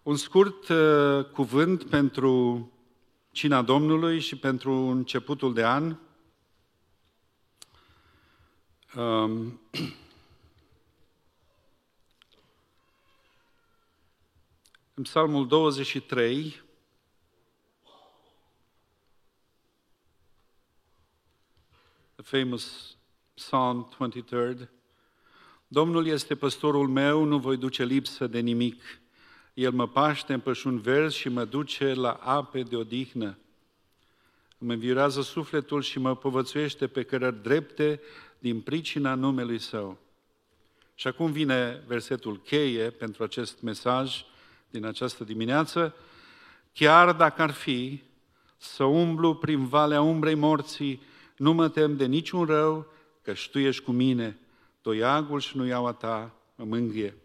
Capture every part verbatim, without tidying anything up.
Un scurt uh, cuvânt pentru cina Domnului și pentru începutul de an. Um, în Psalmul douăzeci și trei, the famous Psalm douăzeci și trei, Domnul este păstorul meu, nu voi duce lipsă de nimic. El mă paște în pășuni verzi și mă duce la ape de odihnă. Îmi înviorează sufletul și mă povățuiește pe cărări drepte din pricina numelui Său. Și acum vine versetul cheie pentru acest mesaj din această dimineață. Chiar dacă ar fi să umblu prin valea umbrei morții, nu mă tem de niciun rău, căci Tu ești cu mine. Toiagul și nuiaua Ta mă mângâie.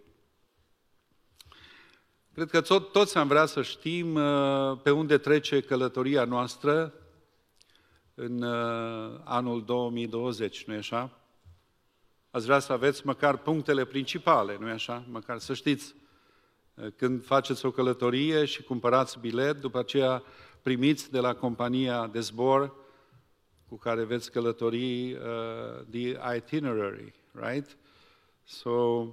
Cred că tot, toți am vrea să știm uh, pe unde trece călătoria noastră în uh, anul două mii douăzeci, nu-i așa? Ați vrea să aveți măcar punctele principale, nu-i așa? Măcar să știți uh, când faceți o călătorie și cumpărați bilet, după aceea primiți de la compania de zbor cu care veți călători uh, the itinerary, right? So,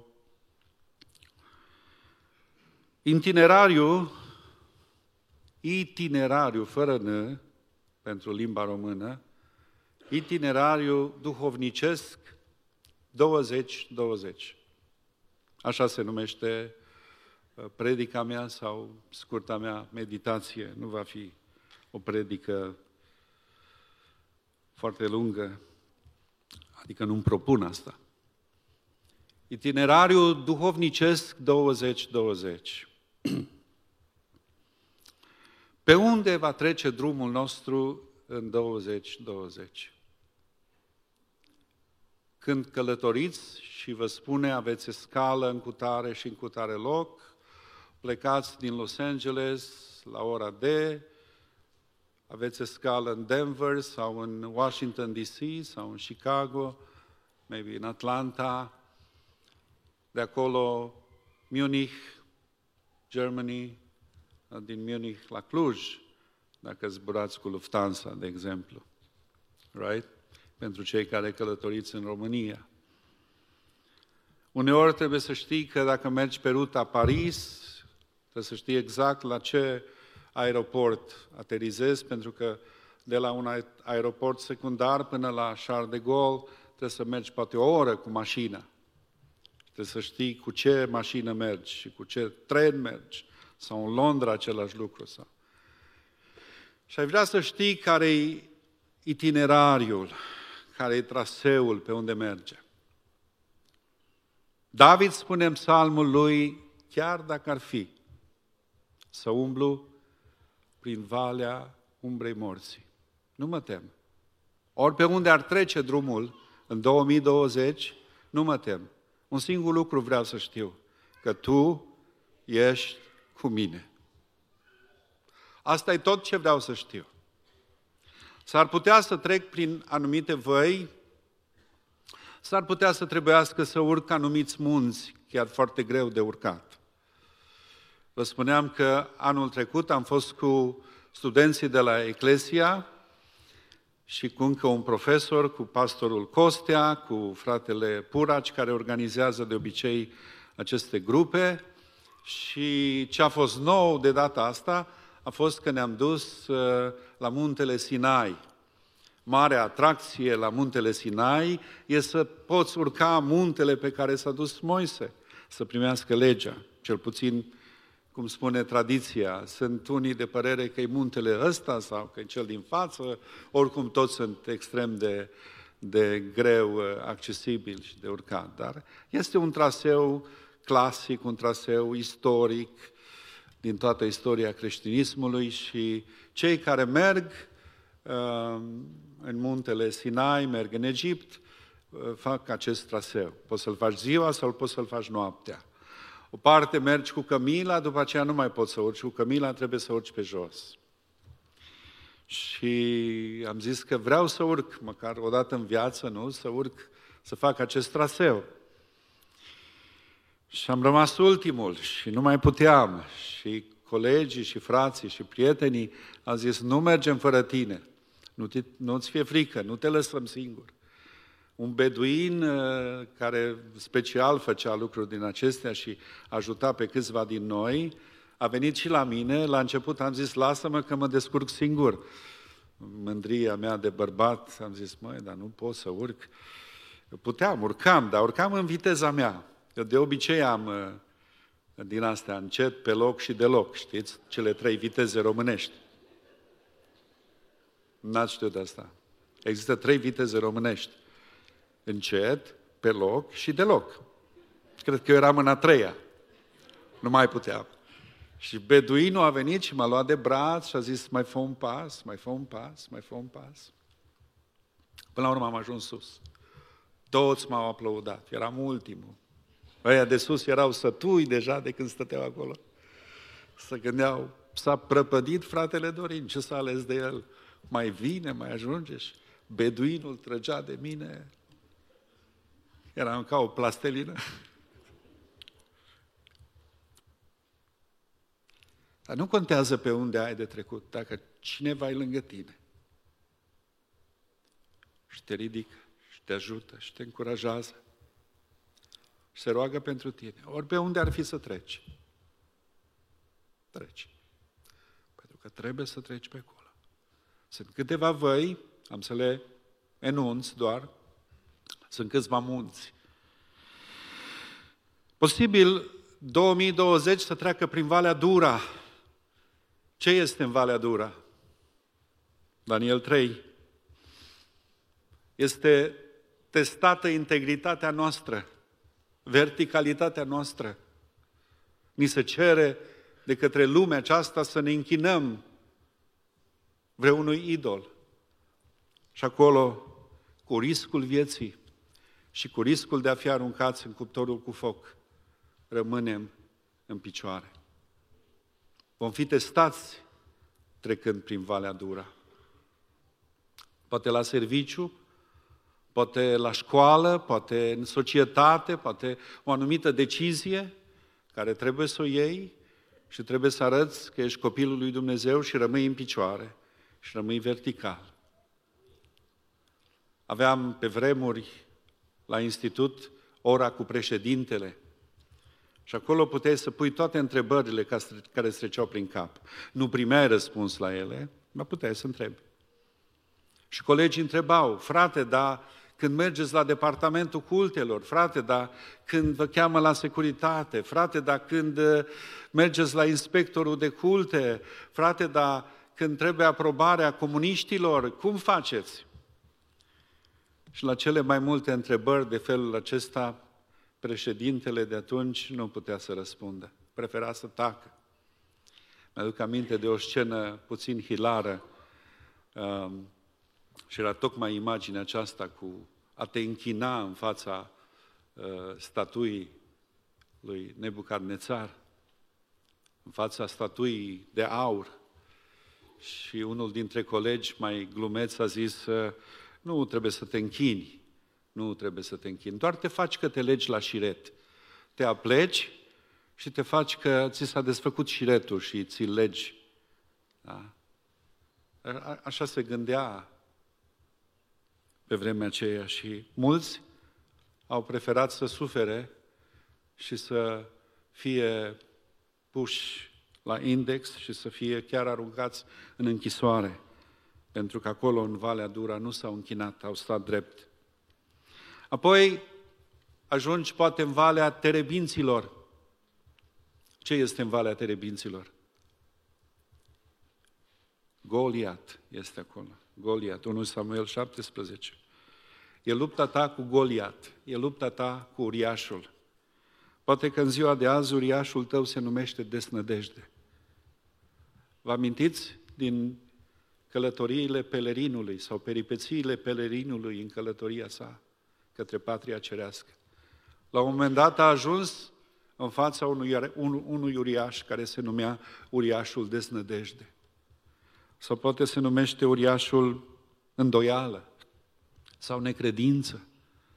itinerariul, itinerariul fără N, pentru limba română, itinerariul duhovnicesc douăzeci douăzeci. Așa se numește predica mea sau scurta mea meditație. Nu va fi o predică foarte lungă, adică nu-mi propun asta. Itinerariul duhovnicesc douăzeci douăzeci. Pe unde va trece drumul nostru în douăzeci douăzeci? Când călătoriți și vă spune aveți escală în cutare și în cutare loc, plecați din Los Angeles la ora D, aveți escală în Denver sau în Washington D C sau în Chicago, maybe în Atlanta, de acolo Munich, Germany, din Munich la Cluj, dacă zburați cu Lufthansa, de exemplu. Right? Pentru cei care călătoriți în România. Uneori trebuie să știi că dacă mergi pe ruta Paris, trebuie să știi exact la ce aeroport aterizezi, pentru că de la un aeroport secundar până la Charles de Gaulle trebuie să mergi poate o oră cu mașina. Trebuie să știi cu ce mașină mergi și cu ce tren mergi. Sau în Londra același lucru. Sau. Și ai vrea să știi care-i itinerariul, care-i traseul pe unde merge. David spune în psalmul lui, chiar dacă ar fi să umblu prin valea umbrei morții, nu mă tem. Ori pe unde ar trece drumul în două mii douăzeci, nu mă tem. Un singur lucru vreau să știu, că Tu ești cu mine. Asta e tot ce vreau să știu. S-ar putea să trec prin anumite văi, s-ar putea să trebuiască să urc anumiți munți, chiar foarte greu de urcat. Vă spuneam că anul trecut am fost cu studenții de la Eclesia și cu încă un profesor, cu pastorul Costea, cu fratele Puraci, care organizează de obicei aceste grupe. Și ce a fost nou de data asta a fost că ne-am dus la muntele Sinai. Marea atracție la muntele Sinai e să poți urca muntele pe care s-a dus Moise, să primească legea. Cel puțin, cum spune tradiția, sunt unii de părere că e muntele ăsta sau că e cel din față, oricum toți sunt extrem de, de greu accesibil și de urcat. Dar este un traseu clasic, un traseu istoric din toată istoria creștinismului și cei care merg uh, în muntele Sinai, merg în Egipt, uh, fac acest traseu. Poți să-l faci ziua sau poți să-l faci noaptea. O parte mergi cu cămila, după aceea nu mai poți să urci cu cămila, trebuie să urci pe jos. Și am zis că vreau să urc, măcar o dată în viață, nu? Să urc, să fac acest traseu. Și am rămas ultimul și nu mai puteam. Și colegii și frații și prietenii au zis, nu mergem fără tine, nu te, nu-ți fie frică, nu te lăsăm singur. Un beduin uh, care special făcea lucruri din acestea și ajuta pe câțiva din noi, a venit și la mine. La început am zis, lasă-mă că mă descurc singur. Mândria mea de bărbat, am zis, măi, dar nu pot să urc. Eu puteam, urcam, dar urcam în viteza mea. Eu de obicei am uh, din astea încet, pe loc și deloc, știți? Cele trei viteze românești. N-ați știut de asta. Există trei viteze românești. Încet, pe loc și deloc. Cred că eu eram în a treia. Nu mai puteam. Și beduinul a venit și m-a luat de braț și a zis, mai fă un pas, mai fă un pas, mai fă un pas. Până la urmă am ajuns sus. Toți m-au aplaudat. Eram ultimul. Ăia de sus erau sătui deja de când stăteau acolo. Se gândeau, s-a prăpădit fratele Dorin, ce s-a ales de el? Mai vine, mai ajunge? Și beduinul trăgea de mine. Eram ca o plastelină. Dar nu contează pe unde ai de trecut, dacă cineva e lângă tine și te ridică, și te ajută, și te încurajează, și se roagă pentru tine, ori pe unde ar fi să treci. Treci. Pentru că trebuie să treci pe acolo. Sunt câteva văi, am să le enunț doar, sunt câțiva munți. Posibil două mii douăzeci să treacă prin Valea Dura. Ce este în Valea Dura? Daniel trei. Este testată integritatea noastră, verticalitatea noastră. Ni se cere de către lumea aceasta să ne închinăm vreunui idol. Și acolo, cu riscul vieții și cu riscul de a fi aruncați în cuptorul cu foc, rămânem în picioare. Vom fi testați trecând prin Valea Dura. Poate la serviciu, poate la școală, poate în societate, poate o anumită decizie care trebuie să o iei și trebuie să arăți că ești copilul lui Dumnezeu și rămâi în picioare și rămâi vertical. Aveam pe vremuri la institut ora cu președintele și acolo puteai să pui toate întrebările care îți treceau prin cap. Nu primeai răspuns la ele, dar puteai să întrebi. Și colegii întrebau, frate, dar când mergeți la departamentul cultelor, frate, dar când vă cheamă la securitate, frate, dar când mergeți la inspectorul de culte, frate, dar când trebuie aprobarea comuniștilor, cum faceți? Și la cele mai multe întrebări de felul acesta, președintele de atunci nu putea să răspundă. Prefera să tacă. Mi-aduc aminte de o scenă puțin hilară um, și era tocmai imaginea aceasta cu a te închina în fața uh, statuii lui Nebucadnețar, în fața statuii de aur. Și unul dintre colegi mai glumeț a zis, uh, nu trebuie să te închini, nu trebuie să te închini, doar te faci că te legi la șiret. Te apleci și te faci că ți s-a desfăcut șiretul și ți-l legi. Da? A, așa se gândea pe vremea aceea și mulți au preferat să sufere și să fie puși la index și să fie chiar aruncați în închisoare, pentru că acolo, în Valea Dura, nu s-au închinat, au stat drept. Apoi ajungi poate în Valea Terebinților. Ce este în Valea Terebinților? Goliat este acolo. Goliat, unu Samuel șaptesprezece. E lupta ta cu Goliat, e lupta ta cu uriașul. Poate că în ziua de azi uriașul tău se numește desnădejde. Vă amintiți din călătoriile pelerinului sau peripețiile pelerinului în călătoria sa către patria cerească? La un moment dat a ajuns în fața unui, un, unui uriaș care se numea uriașul desnădejde. Sau poate se numește uriașul îndoială sau necredință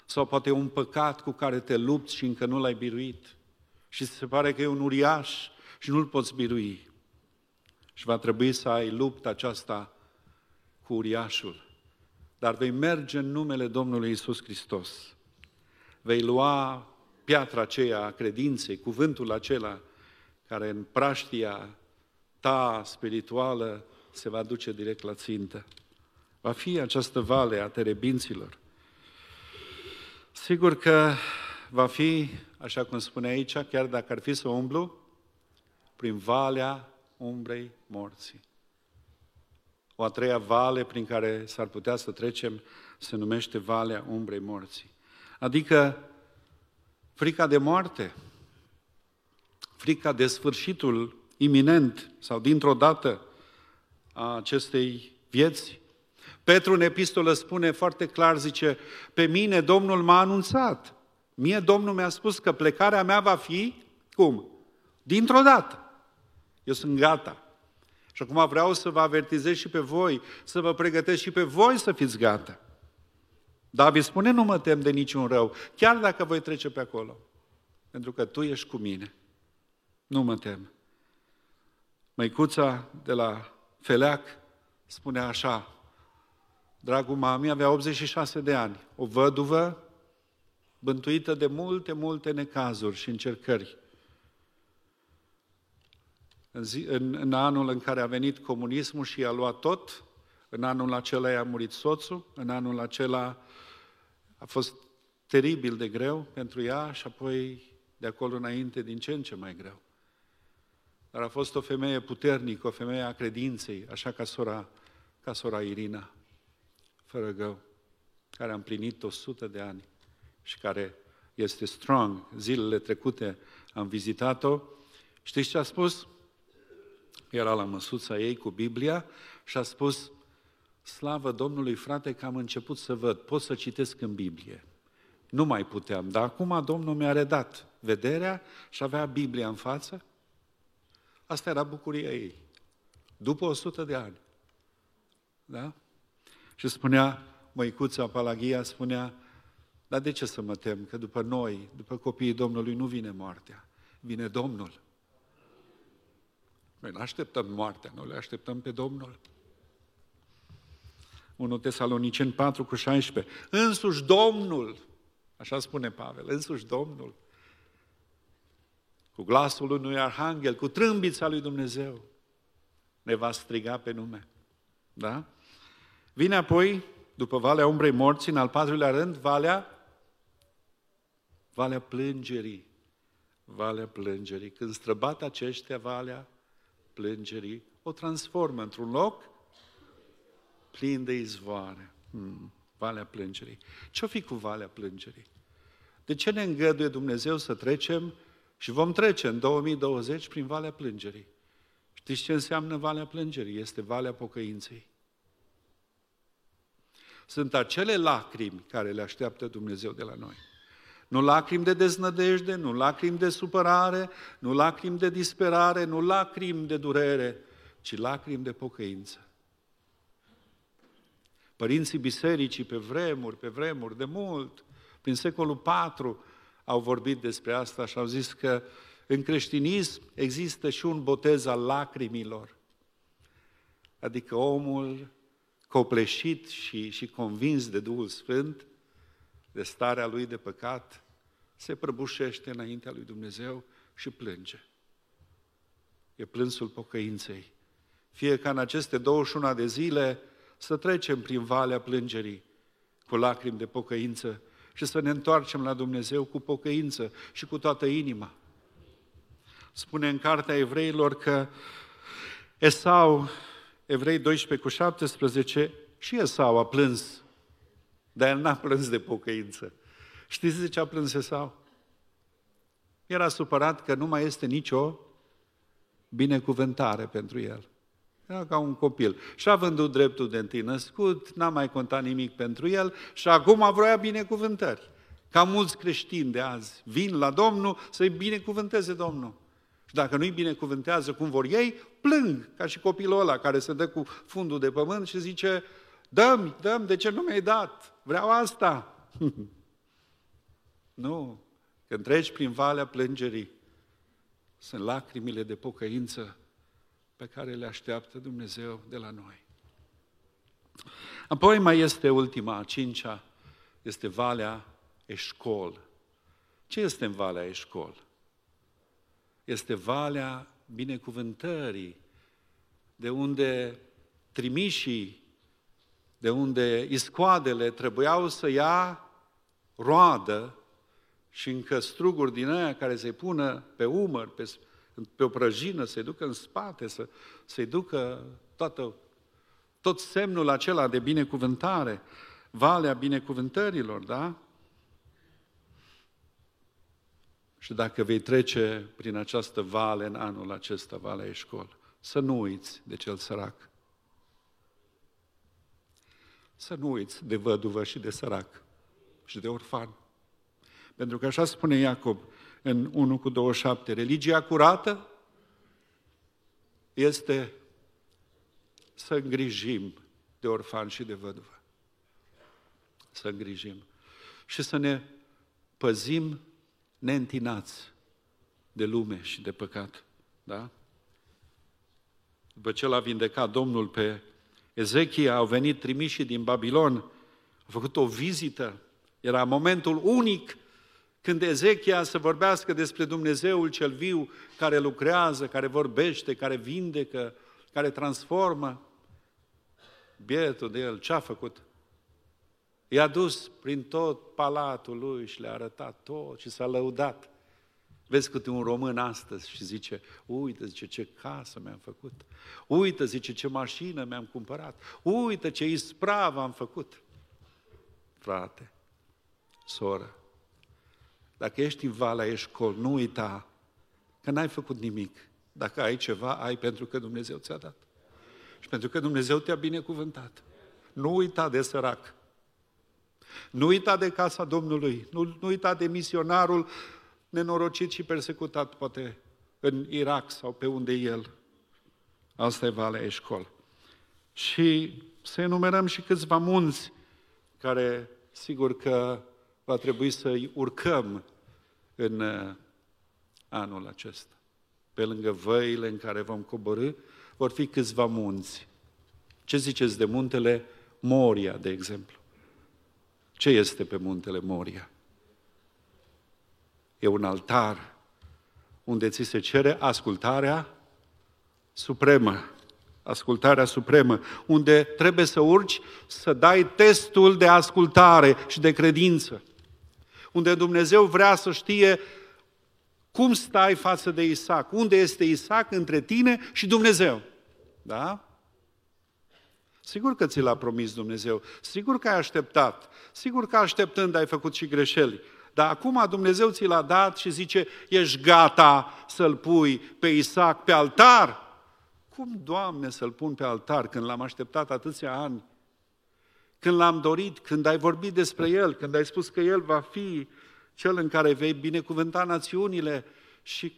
Sau poate e un păcat cu care te lupți și încă nu l-ai biruit. Și se pare că e un uriaș și nu-l poți birui. Și va trebui să ai lupta aceasta cu uriașul. Dar vei merge în numele Domnului Iisus Hristos. Vei lua piatra aceea a credinței, cuvântul acela care în praștia ta spirituală se va duce direct la țintă. Va fi această vale a terebinților. Sigur că va fi, așa cum spune aici, chiar dacă ar fi să umblu, prin valea umbrei morții. O a treia vale prin care s-ar putea să trecem se numește valea umbrei morții. Adică frica de moarte, frica de sfârșitul iminent sau dintr-o dată a acestei vieți. Petru în epistolă spune foarte clar, zice, pe mine Domnul m-a anunțat. Mie Domnul mi-a spus că plecarea mea va fi, cum? Dintr-o dată. Eu sunt gata. Și acum vreau să vă avertizez și pe voi, să vă pregătesc și pe voi să fiți gata. David spune, nu mă tem de niciun rău, chiar dacă voi trece pe acolo. Pentru că tu ești cu mine. Nu mă tem. Măicuța de la Feleac spunea așa, dragul mami avea optzeci și șase de ani, o văduvă bântuită de multe, multe necazuri și încercări. În, zi, în, în anul în care a venit comunismul și i-a luat tot, în anul acela i-a murit soțul, în anul acela a fost teribil de greu pentru ea și apoi de acolo înainte din ce în ce mai greu. Dar a fost o femeie puternică, o femeie a credinței, așa ca sora, ca sora Irina, fără gău, care a împlinit o sută de ani și care este strong. Zilele trecute am vizitat-o. Știți ce a spus? Era la măsuța ei cu Biblia și a spus, slavă Domnului, frate, că am început să văd, pot să citesc în Biblie. Nu mai puteam, dar acum Domnul mi-a redat vederea și avea Biblia în față. Asta era bucuria ei. După o sută de ani. Da? Și spunea, măicuța Palagia spunea, dar de ce să mă tem? Că după noi, după copiii Domnului, nu vine moartea. Vine Domnul. Noi nu așteptăm moartea, noi le așteptăm pe Domnul. unu Tesaloniceni patru cu șaisprezece. Însuși Domnul, așa spune Pavel, însuși Domnul, cu glasul unui arhanghel, cu trâmbița lui Dumnezeu, ne va striga pe nume. Da? Vine apoi, după Valea Umbrei Morții, în al patrulea rând, Valea, Valea Plângerii. Valea Plângerii. Când străbat aceștia Valea Plângerii, o transformă într-un loc plin de izvoare. Hmm. Valea Plângerii. Ce-o fi cu Valea Plângerii? De ce ne îngăduie Dumnezeu să trecem și vom trece în două mii douăzeci prin Valea Plângerii? Știți ce înseamnă Valea Plângerii? Este Valea Pocăinței. Sunt acele lacrimi care le așteaptă Dumnezeu de la noi. Nu lacrimi de deznădejde, nu lacrimi de supărare, nu lacrimi de disperare, nu lacrimi de durere, ci lacrimi de pocăință. Părinții bisericii pe vremuri, pe vremuri, de mult, prin secolul patru, au vorbit despre asta și au zis că în creștinism există și un botez al lacrimilor. Adică omul copleșit și, și convins de Duhul Sfânt, de starea lui de păcat, se prăbușește înaintea lui Dumnezeu și plânge. E plânsul pocăinței. Fie ca în aceste douăzeci și unu de zile să trecem prin Valea Plângerii cu lacrimi de pocăință și să ne întoarcem la Dumnezeu cu pocăință și cu toată inima. Spune în cartea Evreilor că Esau, Evrei doisprezece cu șaptesprezece, și Esau a plâns, dar el n-a plâns de pocăință. Știți de ce a plâns Esau? Era supărat că nu mai este nicio binecuvântare pentru el. Era ca un copil. Și-a vândut dreptul de întâi născut, n-a mai contat nimic pentru el și acum vroia binecuvântări. Ca mulți creștini de azi vin la Domnul să-i binecuvânteze Domnul. Și dacă nu-i binecuvântează cum vor ei, plâng, ca și copilul ăla care se dă cu fundul de pământ și zice, dă-mi, dă-mi, de ce nu mi-ai dat? Vreau asta. Nu. Când treci prin valea plângerii, sunt lacrimile de pocăință pe care le așteaptă Dumnezeu de la noi. Apoi mai este ultima, a cincea, este valea Eșcol. Ce este în valea Eșcol? Este valea binecuvântării, de unde trimișii, de unde iscoadele trebuiau să ia roadă și încă struguri din aia care se pună pe umăr, pe, pe o prăjină, să-i ducă în spate, să, să-i ducă toată, tot semnul acela de binecuvântare, valea binecuvântărilor, da? Și dacă vei trece prin această vale în anul acesta, Valea Eșcol, să nu uiți de cel sărac. Să nu uiți de văduvă și de sărac și de orfan. Pentru că așa spune Iacob în unu cu douăzeci și șapte, religia curată este să îngrijim de orfan și de văduvă. Să îngrijim. Și să ne păzim neîntinați de lume și de păcat. Da? După ce l-a vindecat Domnul pe Ezechia, au venit trimișii din Babilon, au făcut o vizită. Era momentul unic când Ezechia să vorbească despre Dumnezeul cel viu, care lucrează, care vorbește, care vindecă, care transformă. Bietul de el, ce-a făcut? I-a dus prin tot palatul lui și le-a arătat tot și s-a lăudat. Vezi câte un român astăzi și zice, uite, zice, ce casă mi-am făcut. Uite, zice, ce mașină mi-am cumpărat. Uite, ce ispravă am făcut. Frate, soră, dacă ești în Valea Eșcol, nu uita că n-ai făcut nimic. Dacă ai ceva, ai pentru că Dumnezeu ți-a dat. Și pentru că Dumnezeu te-a binecuvântat. Nu uita de sărac. Nu uita de casa Domnului. Nu, nu uita de misionarul nenorocit și persecutat, poate în Irak sau pe unde e el. Asta e Valea Eșcol. Și să enumerăm și câțiva munți care, sigur că va trebui să-i urcăm în anul acesta. Pe lângă văile în care vom coborî, vor fi câțiva munți. Ce ziceți de muntele Moria, de exemplu? Ce este pe muntele Moria? E un altar unde ți se cere ascultarea supremă. Ascultarea supremă, unde trebuie să urci să dai testul de ascultare și de credință. Unde Dumnezeu vrea să știe cum stai față de Isaac, unde este Isaac între tine și Dumnezeu. Da? Sigur că ți l-a promis Dumnezeu, sigur că ai așteptat, sigur că așteptând ai făcut și greșeli, dar acum Dumnezeu ți l-a dat și zice, ești gata să-l pui pe Isaac pe altar? Cum, Doamne, să-l pun pe altar când l-am așteptat atâția ani? Când l-am dorit, când ai vorbit despre el, când ai spus că el va fi cel în care vei binecuvânta națiunile și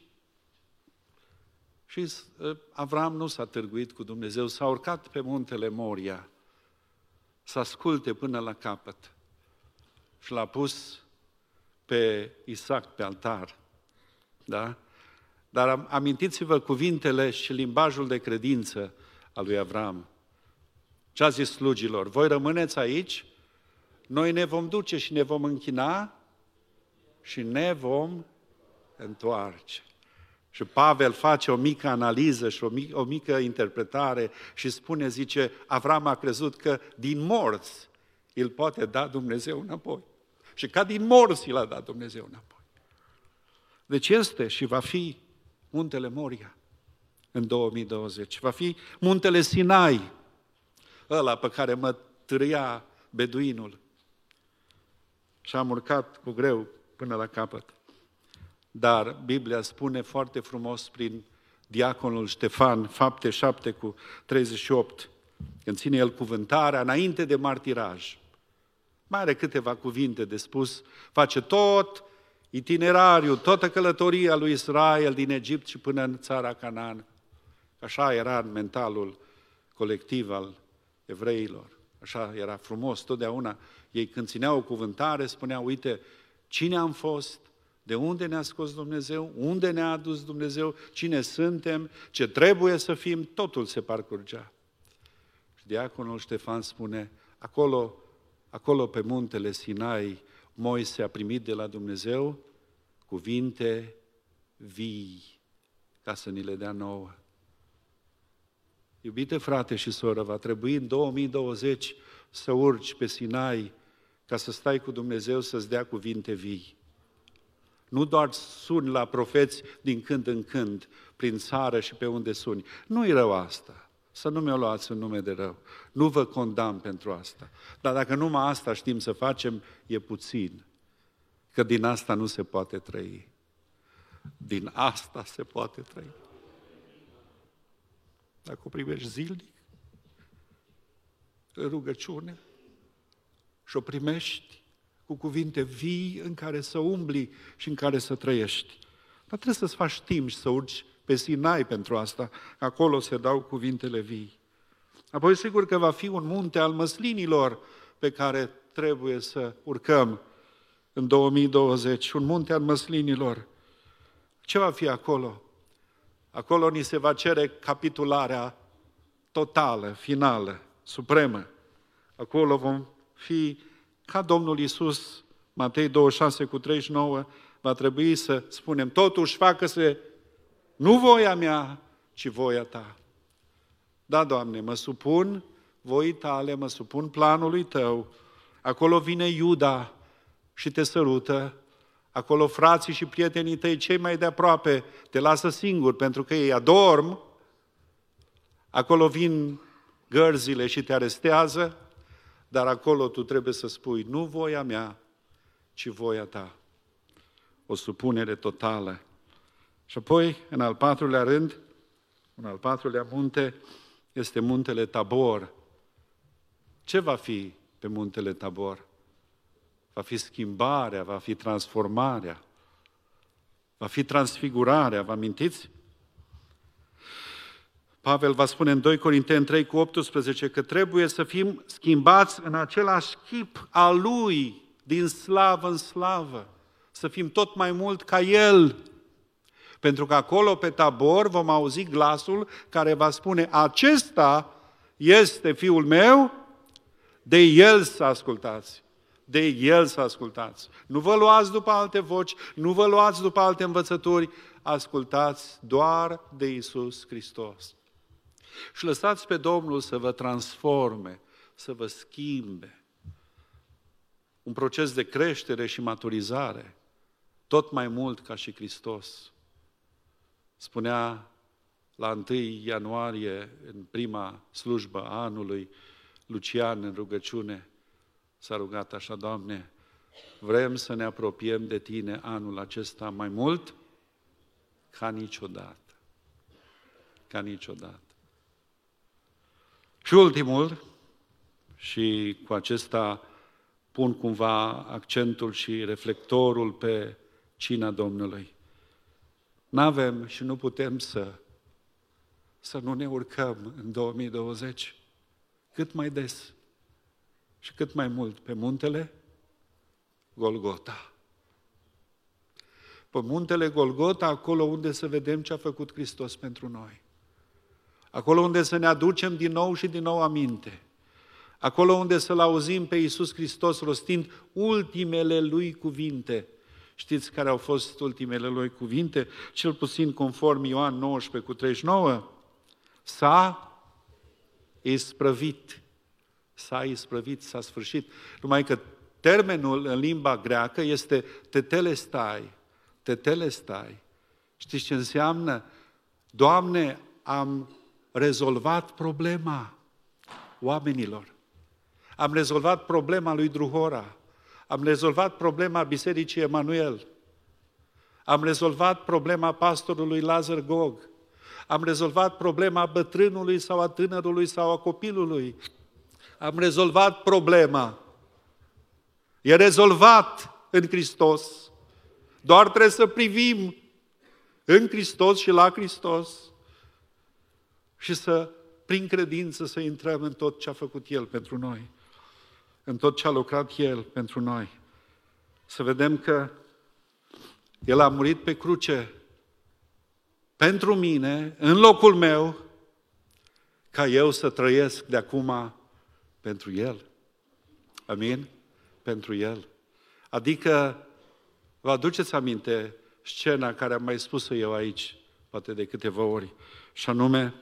Și Avram nu s-a târguit cu Dumnezeu, s-a urcat pe muntele Moria, să asculte până la capăt și l-a pus pe Isaac pe altar. Da? Dar amintiți-vă cuvintele și limbajul de credință al lui Avram. Ce a zis slugilor? Voi rămâneți aici, noi ne vom duce și ne vom închina și ne vom întoarce. Și Pavel face o mică analiză și o mică, o mică interpretare și spune, zice, Avram a crezut că din morți îl poate da Dumnezeu înapoi. Și ca din morți l-a dat Dumnezeu înapoi. Deci este și va fi muntele Moria în două mii douăzeci. Va fi muntele Sinai, ăla pe care mă târia beduinul. Și am urcat cu greu până la capăt. Dar Biblia spune foarte frumos prin diaconul Ștefan, Fapte șapte cu treizeci și opt, când ține el cuvântarea înainte de martiraj. Mai are câteva cuvinte de spus, face tot itinerariul, toată călătoria lui Israel din Egipt și până în țara Canaan. Așa era în mentalul colectiv al evreilor. Așa era frumos, totdeauna ei când țineau o cuvântare spuneau, uite, cine am fost, de unde ne-a scos Dumnezeu, unde ne-a adus Dumnezeu, cine suntem, ce trebuie să fim, totul se parcurgea. Și diaconul Ștefan spune, acolo, acolo pe muntele Sinai, Moise a primit de la Dumnezeu cuvinte vii, ca să ni le dea nouă. Iubite frate și soră, va trebui în două mii douăzeci să urci pe Sinai ca să stai cu Dumnezeu să-ți dea cuvinte vii. Nu doar suni la profeți din când în când, prin țară și pe unde suni. Nu-i rău asta, să nu mi-o luați în nume de rău. Nu vă condamn pentru asta. Dar dacă numai asta știm să facem, e puțin. Că din asta nu se poate trăi. Din asta se poate trăi. Dacă o primești zilnic, în rugăciune, și o primești cu cuvinte vii în care să umbli și în care să trăiești. Dar trebuie să-ți faci timp și să urci pe Sinai pentru asta. Acolo se dau cuvintele vii. Apoi sigur că va fi un munte al măslinilor pe care trebuie să urcăm în două mii douăzeci. Un munte al măslinilor. Ce va fi acolo? Acolo ni se va cere capitularea totală, finală, supremă. Acolo vom fi ca Domnul Iisus, Matei douăzeci și șase cu treizeci și nouă, va trebui să spunem, totuși facă-se nu voia mea, ci voia ta. Da, Doamne, mă supun voii tale, mă supun planului tău. Acolo vine Iuda și te sărută. Acolo frații și prietenii tăi cei mai de aproape te lasă singur pentru că ei adorm. Acolo vin gărzile și te arestează, dar acolo tu trebuie să spui, nu voia mea, ci voia ta. O supunere totală. Și apoi, în al patrulea rând, în al patrulea munte, este muntele Tabor. Ce va fi pe muntele Tabor? Va fi schimbarea, va fi transformarea, va fi transfigurarea, vă amintiți? Pavel va spune în doi Corinteni trei cu optsprezece că trebuie să fim schimbați în același chip al Lui, din slavă în slavă, să fim tot mai mult ca El. Pentru că acolo pe Tabor vom auzi glasul care va spune, acesta este Fiul meu, de El să ascultați. De El să ascultați. Nu vă luați după alte voci, nu vă luați după alte învățături, ascultați doar de Iisus Hristos. Și lăsați pe Domnul să vă transforme, să vă schimbe. Un proces de creștere și maturizare, tot mai mult ca și Hristos. Spunea la întâi ianuarie, în prima slujbă a anului, Lucian în rugăciune, s-a rugat așa, Doamne, vrem să ne apropiem de Tine anul acesta mai mult ca niciodată. Ca niciodată. Și ultimul, și cu acesta pun cumva accentul și reflectorul pe cina Domnului. N-avem și nu putem să, să nu ne urcăm în două mii douăzeci cât mai des și cât mai mult pe muntele Golgota. Pe muntele Golgota, acolo unde să vedem ce a făcut Hristos pentru noi. Acolo unde să ne aducem din nou și din nou aminte. Acolo unde să-L auzim pe Iisus Hristos rostind ultimele Lui cuvinte. Știți care au fost ultimele Lui cuvinte? Cel puțin conform Ioan nouăsprezece cu treizeci și nouă. S-a isprăvit. S-a isprăvit, s-a sfârșit. Numai că termenul în limba greacă este tetelestai. Tetelestai. Știți ce înseamnă? Doamne, am rezolvat problema oamenilor. Am rezolvat problema lui Druhora. Am rezolvat problema Bisericii Emanuel. Am rezolvat problema pastorului Lazar Gog. Am rezolvat problema bătrânului sau a tânărului sau a copilului. Am rezolvat problema. E rezolvat în Hristos. Doar trebuie să privim în Hristos și la Hristos și să, prin credință, să intrăm în tot ce a făcut El pentru noi. În tot ce a lucrat El pentru noi. să vedem că El a murit pe cruce pentru mine, în locul meu, ca eu să trăiesc de acum pentru El. Amin? Pentru El. Adică, vă aduceți aminte scena care am mai spus-o eu aici, poate de câteva ori, și anume,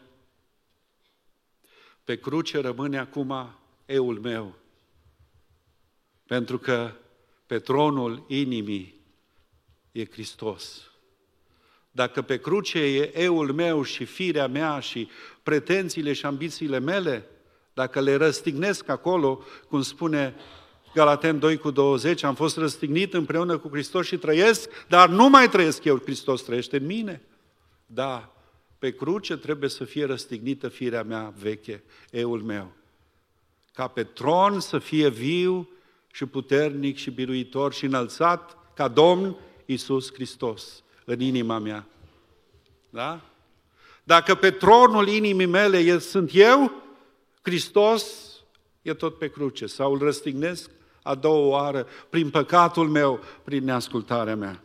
pe cruce rămâne acum eul meu, pentru că pe tronul inimii e Hristos. Dacă pe cruce e eul meu și firea mea și pretențiile și ambițiile mele, dacă le răstignesc acolo, cum spune Galaten doi cu douăzeci, am fost răstignit împreună cu Hristos și trăiesc, dar nu mai trăiesc eu, Hristos trăiește în mine. Da, pe cruce trebuie să fie răstignită firea mea veche, eul meu. Ca pe tron să fie viu și puternic și biruitor și înălțat ca Domn Iisus Hristos în inima mea. Da? Dacă pe tronul inimii mele sunt eu, Hristos e tot pe cruce. Sau îl răstignesc a doua oară prin păcatul meu, prin neascultarea mea.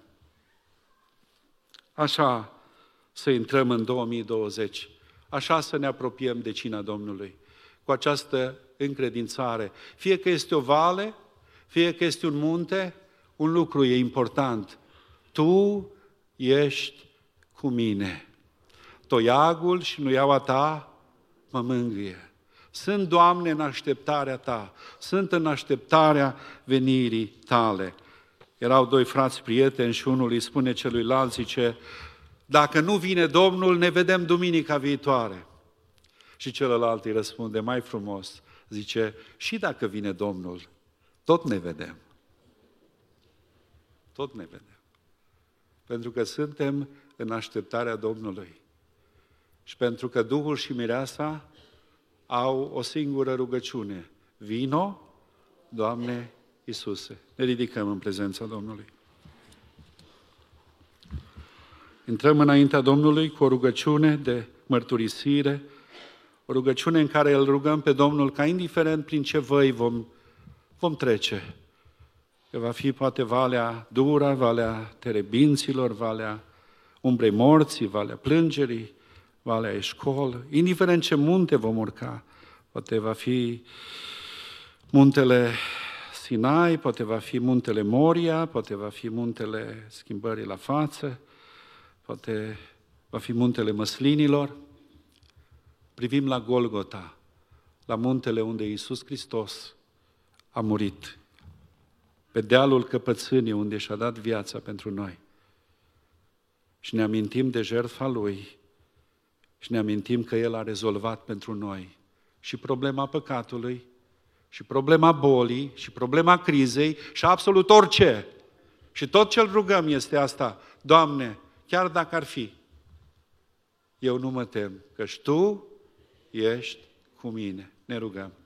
Așa să intrăm în două mii douăzeci. Așa să ne apropiem de cina Domnului. Cu această încredințare. Fie că este o vale, fie că este un munte, un lucru e important. Tu ești cu mine. Toiagul și nuiaua ta mă mângâie. Sunt, Doamne, în așteptarea ta. Sunt în așteptarea venirii tale. Erau doi frați prieteni și unul îi spune celuilalt, zice, dacă nu vine Domnul, ne vedem duminica viitoare. Și celălalt îi răspunde mai frumos, zice, și dacă vine Domnul, tot ne vedem. Tot ne vedem. Pentru că suntem în așteptarea Domnului. Și pentru că Duhul și Mireasa au o singură rugăciune. Vino, Doamne Iisuse. Ne ridicăm în prezența Domnului. Intrăm înaintea Domnului cu o rugăciune de mărturisire, o rugăciune în care îl rugăm pe Domnul ca indiferent prin ce văi vom, vom trece, că va fi poate valea Dura, valea terebinților, valea umbrei morții, valea plângerii, valea Eșcol, indiferent ce munte vom urca, poate va fi muntele Sinai, poate va fi muntele Moria, poate va fi muntele schimbării la față, poate va fi muntele măslinilor. Privim la Golgota, la muntele unde Iisus Hristos a murit, pe dealul căpățânii unde și-a dat viața pentru noi. Și ne amintim de jertfa Lui și ne amintim că El a rezolvat pentru noi și problema păcatului, și problema bolii, și problema crizei, și absolut orice. Și tot ce-L rugăm este asta, Doamne, chiar dacă ar fi, eu nu mă tem, căci Tu ești cu mine. Ne rugăm.